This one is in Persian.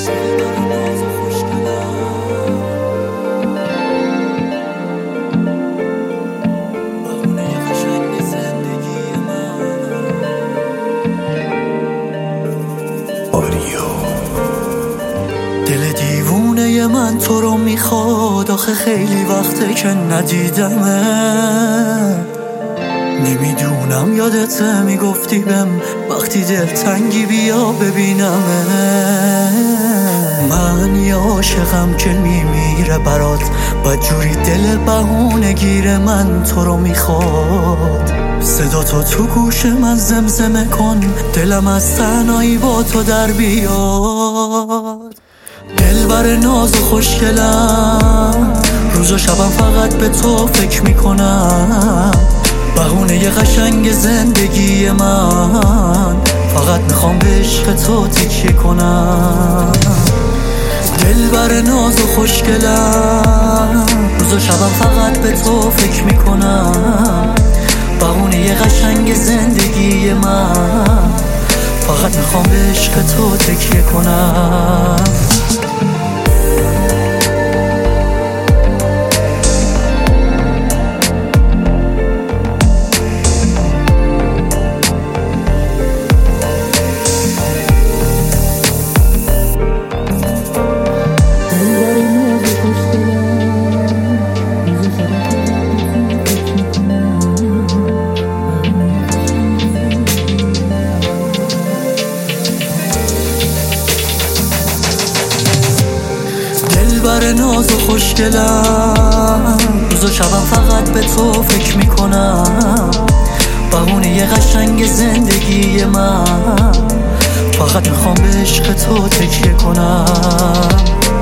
دل دیوونه من تو رو میخواد، آخه خیلی وقته که ندیدمه. نمیدونم یادته میگفتی بهم وقتی دلتنگی بیا ببینمه. من یه عاشقم که میمیره برات، بدجوری دل بهونه گیره من تو رو میخواد. صدا تو گوش من زمزمه کن، دلم از تنهایی با تو در بیاد. دلبر ناز و خوشگلم، روز و شبم فقط به تو فکر میکنم. بهونه یه قشنگ زندگی من، فقط میخوام به عشق تو تکیه کنم. دلبر ناز و خوشگلم، روز و شبم فقط به تو فکر میکنم. بهونه یه قشنگ زندگی من، فقط میخوام به عشق تو تکیه کنم. دلبر ناز و خوشگلم، روز و شبم فقط به تو فکر میکنم. بهونه یه قشنگ زندگی من، فقط میخوام به عشق تو تکیه کنم.